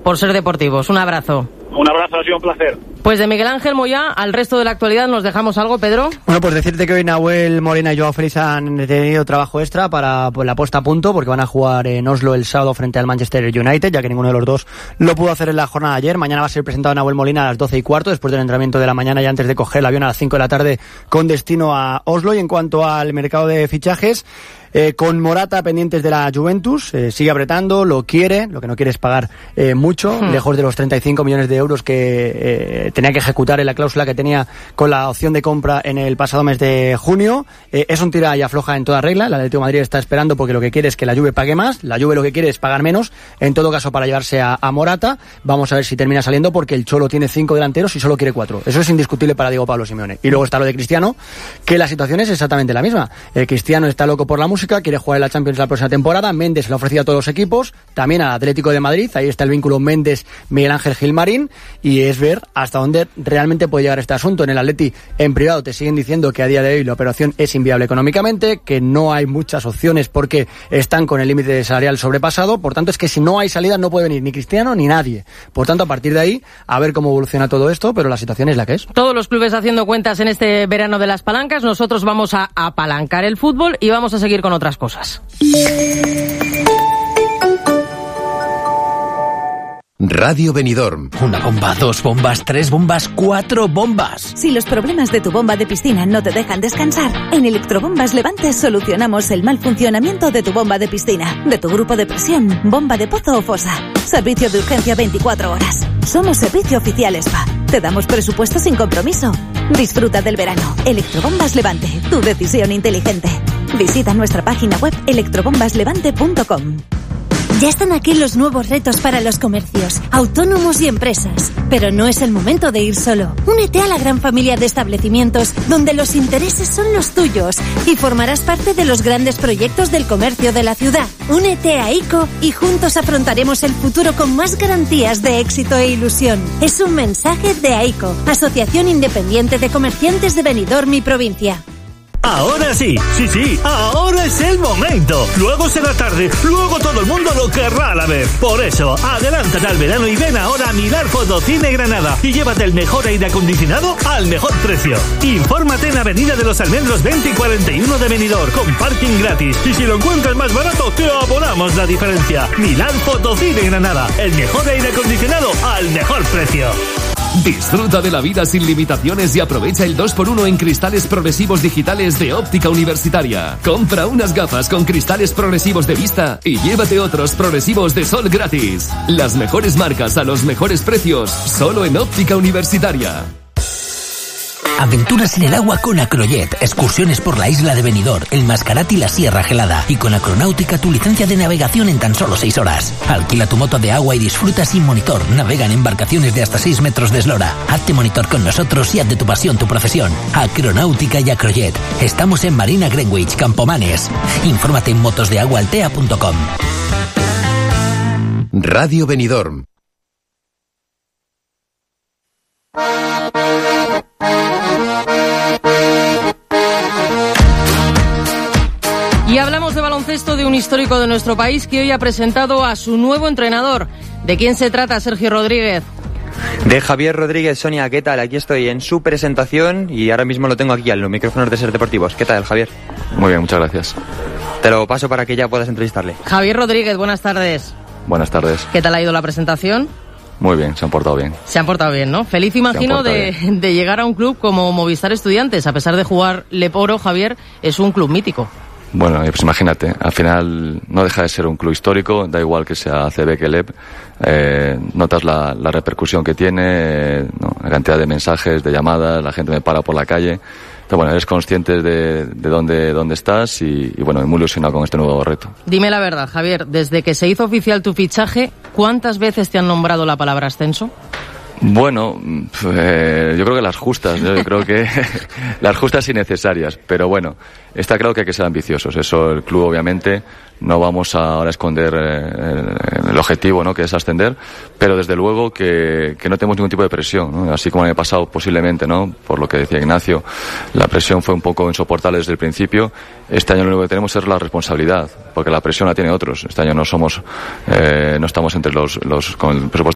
por ser deportivos. Un abrazo. Un abrazo, ha sido un placer. Pues de Miguel Ángel Moyá al resto de la actualidad, ¿nos dejamos algo, Pedro? Bueno, pues decirte que hoy Nahuel Molina y Joao Félix han tenido trabajo extra para la puesta a punto, porque van a jugar en Oslo el sábado frente al Manchester United, ya que ninguno de los dos lo pudo hacer en la jornada de ayer. Mañana va a ser presentado Nahuel Molina a las 12:15, después del entrenamiento de la mañana y antes de coger el avión a las 5 de la tarde con destino a Oslo. Y en cuanto al mercado de fichajes, con Morata pendientes de la Juventus, sigue apretando, lo quiere, lo que no quiere es pagar mucho, lejos de los 35 millones de euros que tenía que ejecutar en la cláusula que tenía con la opción de compra en el pasado mes de junio. Es un tira y afloja en toda regla. El Atlético de Madrid está esperando porque lo que quiere es que la Juve pague más, la Juve lo que quiere es pagar menos, en todo caso para llevarse a Morata. Vamos a ver si termina saliendo, porque el Cholo tiene 5 delanteros y solo quiere 4. Eso es indiscutible para Diego Pablo Simeone. Y luego está lo de Cristiano, que la situación es exactamente la misma. Cristiano está loco por la música, quiere jugar en la Champions la próxima temporada. Méndez le ha ofrecido a todos los equipos, también al Atlético de Madrid. Ahí está el vínculo Méndez-Miguel Ángel Gilmarín, y es ver hasta dónde realmente puede llegar este asunto. En el Atleti, en privado, te siguen diciendo que a día de hoy la operación es inviable económicamente, que no hay muchas opciones porque están con el límite salarial sobrepasado. Por tanto, es que si no hay salida no puede venir ni Cristiano ni nadie. Por tanto, a partir de ahí, a ver cómo evoluciona todo esto, pero la situación es la que es. Todos los clubes haciendo cuentas en este verano de las palancas. Nosotros vamos a apalancar el fútbol y vamos a seguir con otras cosas. Radio Benidorm. Una bomba, 2 bombas, 3 bombas, 4 bombas. Si los problemas de tu bomba de piscina no te dejan descansar, en Electrobombas Levante solucionamos el mal funcionamiento de tu bomba de piscina, de tu grupo de presión, bomba de pozo o fosa. Servicio de urgencia 24 horas. Somos servicio oficial SPA. Te damos presupuesto sin compromiso. Disfruta del verano. Electrobombas Levante, tu decisión inteligente. Visita nuestra página web electrobombaslevante.com. Ya están aquí los nuevos retos para los comercios, autónomos y empresas. Pero no es el momento de ir solo. Únete a la gran familia de establecimientos donde los intereses son los tuyos y formarás parte de los grandes proyectos del comercio de la ciudad. Únete a ICO y juntos afrontaremos el futuro con más garantías de éxito e ilusión. Es un mensaje de AICO, Asociación Independiente de Comerciantes de Benidorm y Provincia. Ahora sí, ahora es el momento. Luego será tarde, luego todo el mundo lo querrá a la vez. Por eso, adelántate al verano y ven ahora a Milar Fotocine Granada y llévate el mejor aire acondicionado al mejor precio. Infórmate en Avenida de los Almendros 20 y 41 de Benidorm, con parking gratis. Y si lo encuentras más barato, te abonamos la diferencia. Milar Fotocine Granada, el mejor aire acondicionado al mejor precio. Disfruta de la vida sin limitaciones y aprovecha el 2x1 en cristales progresivos digitales de Óptica Universitaria. Compra unas gafas con cristales progresivos de vista y llévate otros progresivos de sol gratis. Las mejores marcas a los mejores precios, solo en Óptica Universitaria. Aventuras en el agua con Acrojet, excursiones por la isla de Benidorm, el Mascarat y la Sierra Gelada. Y con Acronáutica tu licencia de navegación en tan solo 6 horas. Alquila tu moto de agua y disfruta sin monitor. Navega en embarcaciones de hasta 6 metros de eslora. Hazte monitor con nosotros y haz de tu pasión tu profesión. Acronáutica y Acrojet. Estamos en Marina Greenwich, Campomanes. Infórmate en motosdeaguaaltea.com. Radio Benidorm. Y hablamos de baloncesto, de un histórico de nuestro país que hoy ha presentado a su nuevo entrenador. ¿De quién se trata, Sergio Rodríguez? De Javier Rodríguez. Sonia, ¿qué tal? Aquí estoy en su presentación y ahora mismo lo tengo aquí en los micrófonos de Ser Deportivos. ¿Qué tal, Javier? Muy bien, muchas gracias. Te lo paso para que ya puedas entrevistarle. Javier Rodríguez, buenas tardes. Buenas tardes. ¿Qué tal ha ido la presentación? Muy bien, se han portado bien. Se han portado bien, ¿no? Feliz, imagino, de llegar a un club como Movistar Estudiantes. A pesar de jugar Leporo, Javier, es un club mítico. Bueno, pues imagínate, al final no deja de ser un club histórico, da igual que sea CB que LEP, notas la repercusión que tiene, ¿no? La cantidad de mensajes, de llamadas, la gente me para por la calle. Entonces, bueno, eres consciente de dónde estás y bueno, muy ilusionado con este nuevo reto. Dime la verdad, Javier, desde que se hizo oficial tu fichaje, ¿cuántas veces te han nombrado la palabra ascenso? Bueno, yo creo que las justas, ¿no? Yo creo que las justas y necesarias, pero bueno, está claro que hay que ser ambiciosos. Eso el club obviamente no vamos a ahora esconder el objetivo, ¿no? Que es ascender, pero desde luego que no tenemos ningún tipo de presión, ¿no? Así como el año pasado posiblemente, ¿no? Por lo que decía Ignacio, la presión fue un poco insoportable desde el principio. Este año lo único que tenemos es la responsabilidad, porque la presión la tienen otros. Este año no estamos entre los con el presupuesto